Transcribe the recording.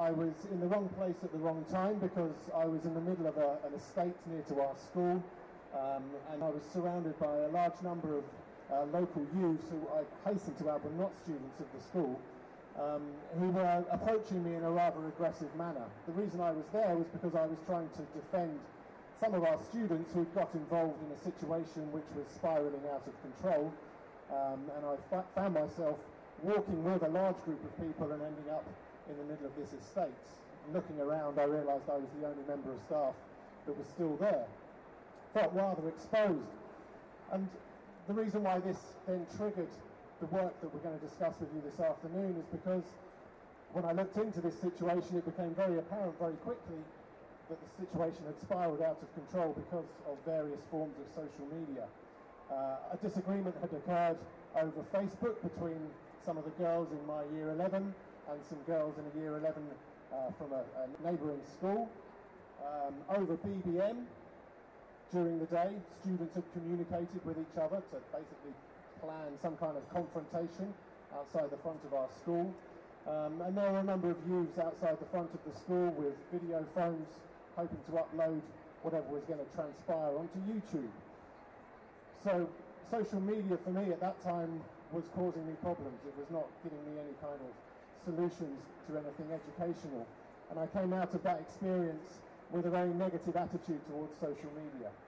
I was in the wrong place at the wrong time because I was in the middle of an estate near to our school, and I was surrounded by a large number of local youths who I hasten to add were not students of the school, who were approaching me in a rather aggressive manner. The reason I was there was because I was trying to defend some of our students who got involved in a situation which was spiralling out of control, and I found myself walking with a large group of people and ending up in the middle of this estate. And looking around, I realised I was the only member of staff that was still there. Felt rather exposed. And the reason why this then triggered the work that we're going to discuss with you this afternoon is because when I looked into this situation, it became very apparent very quickly that the situation had spiralled out of control because of various forms of social media. A disagreement had occurred over Facebook between some of the girls in my year 11 and some girls in a year 11 from a neighbouring school. Over BBM, during the day, students had communicated with each other to basically plan some kind of confrontation outside the front of our school. And there were a number of youths outside the front of the school with video phones, hoping to upload whatever was going to transpire onto YouTube. So social media for me at that time was causing me problems. It was not giving me any kind of solutions to anything educational. And I came out of that experience with a very negative attitude towards social media.